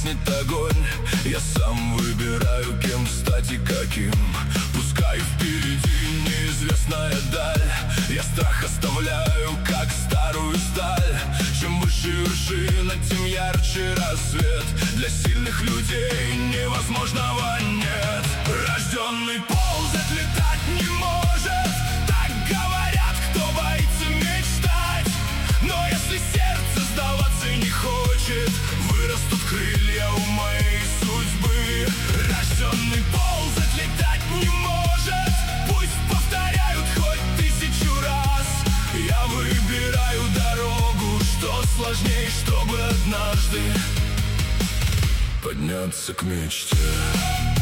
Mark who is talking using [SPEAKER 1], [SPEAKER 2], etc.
[SPEAKER 1] гаснет огонь. Я сам выбираю, кем стать и каким. Пускай впереди неизвестная даль, я страх оставляю, как старую сталь. Чем выше вершина, тем ярче рассвет. Для сильных людей невозможного нет. Рожденный ползать, летать не может, так говорят, кто боится мечтать. Но если сердце сдаваться не хочет, вырастут крылья у моей судьбы. Рожденный ползать, летать не может, пусть повторяют хоть 1000 раз. Я выбираю дорогу, что сложней, чтобы однажды подняться к мечте.